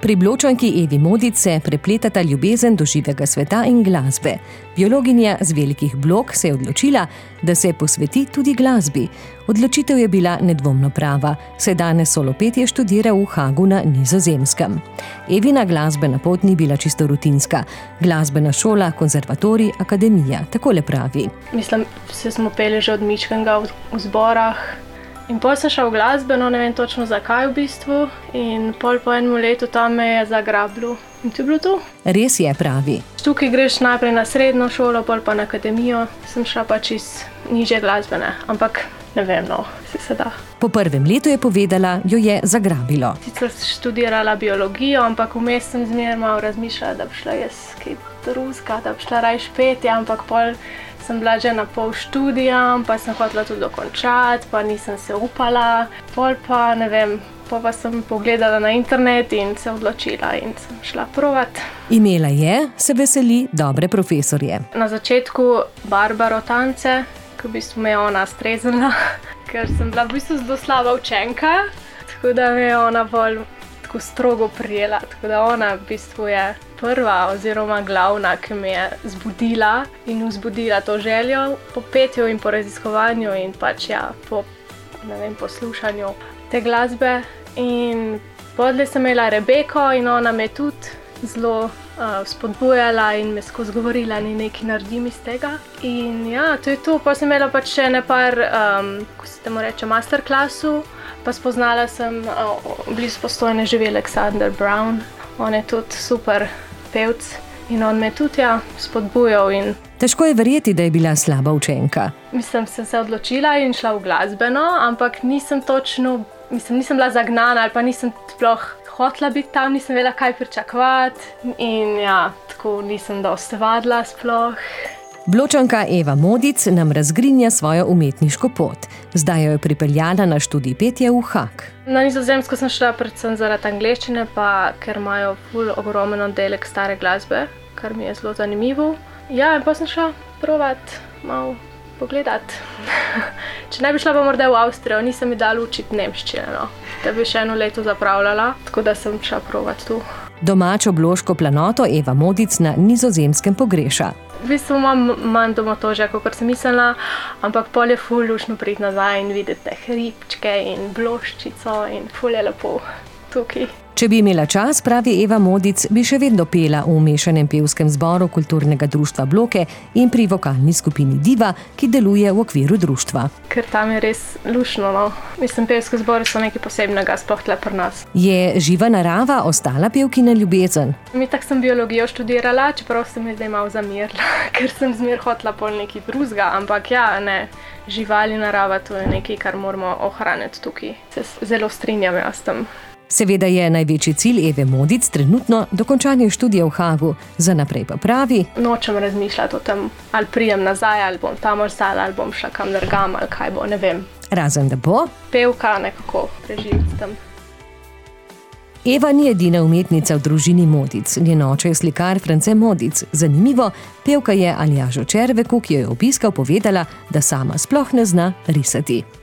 Pri Bločanki Evi Modic se prepletata ljubezen do živega sveta in glasbe. Biologinja z Velikih Blok se je odločila, da se posveti tudi glasbi. Odločitev je bila nedvomno prava, saj danes solo petje študira v Haagu na Nizozemskem. Evina glasbena pot ni bila čisto rutinska. Glasbena šola, konzervatorij, akademija, takole pravi. Mislim, se smo peli že od mičkenega v zborah. In pol sem šel v glasbeno, ne vem točno zakaj v bistvu, in pol po enem letu tam me je zagrabilo. In to je bilo to. Res je, pravi. Tukaj greš najprej na srednjo šolo, pol pa na akademijo. Sem šla pač iz nižje glasbene, ampak ne vem, se da. Po prvem letu je povedala, jo je zagrabilo. Sicer sem študirala biologijo, ampak vmes sem zmeraj malo razmišljala, da bi šla jaz kaj drugega, da bi šla raje petje, ampak pol sem bila že na pol študija, pa sem hotela tudi dokončati, pa nisem se upala. Pol pa, ne vem, pa sem pogledala na internet in se odločila in sem šla provat. Imela je, se veseli, dobre profesorje. Na začetku Barbaro Tance, ki v bistvu me je ona streznila, ker sem bila v bistvu zelo slaba učenka, tako da me je ona bolj tako strogo prijela, tako da ona v bistvu je prva oziroma glavna, ki me je zbudila in vzbudila to željo po petju in po raziskovanju in pač po, ne vem, poslušanju te glasbe. In potem sem imela Rebeko in ona me tudi zelo spodbujala in me skozi govorila, ni nekaj naredim iz tega. In ja, to je to. Pa sem imela pač še nepar, ko se temu reče, masterklasu, pa spoznala sem blizu Postojne živi Alexander Brown. On je tudi super pevc in on me tudi spodbujal. Težko je verjeti, da je bila slaba učenka. Sem se odločila in šla v glasbeno, ampak nisem bila zagnana ali pa nisem sploh hotela biti tam, nisem vedela, kaj pričakovati in tako nisem dosti vadila sploh. Bločanka Eva Modic nam razgrinja svojo umetniško pot. Zdaj jo je pripeljala na študij petja v Haag. Na Nizozemsko sem šla predvsem zaradi angleščine, pa ker imajo ful ogromen oddelek stare glasbe, kar mi je zelo zanimivo. Ja, in pa sem šla provat malo pogledati. Če ne bi šla pa morda v Avstrijo, nisem mi dala učiti nemščine, da bi še eno leto zapravljala, tako da sem šla provat tu. Domačo bloško planoto Eva Modic na Nizozemskem pogreša. V bistvu imam manj domotožja, kot sem mislila, ampak pol je ful luštno priti nazaj in videti te hribčke in bloščico in ful je lepo tukaj. Če bi imela čas, pravi Eva Modic, bi še vedno pela v mešanem pevskem zboru Kulturnega društva Bloke in pri vokalni skupini Diva, ki deluje v okviru društva. Ker tam je res luštno, Mislim, pevski zbori so nekaj posebnega, sploh tle pri nas. Je živa narava ostala pevkina ljubezen? Tako sem biologijo študirala, čeprav sem mi zdaj malo zamerila, ker sem zmer hotela pol nekaj drugega, ampak živali, narava, to je nekaj, kar moramo ohraniti tukaj. Se zelo strinjam s tem. Seveda je največji cilj Eve Modic trenutno dokončanje študija v Haagu, za naprej pa pravi: Nočem razmišljati o tem, ali prijem nazaj, ali bom tam ostala, ali bom šla kam drugam, ali kaj bo, ne vem. Razen da bo pevka nekako preživeti tam. Eva ni edina umetnica v družini Modic. Njen oče je slikar France Modic. Zanimivo, pevka je Aljažu Červeku, ki jo je obiskal, povedala, da sama sploh ne zna risati.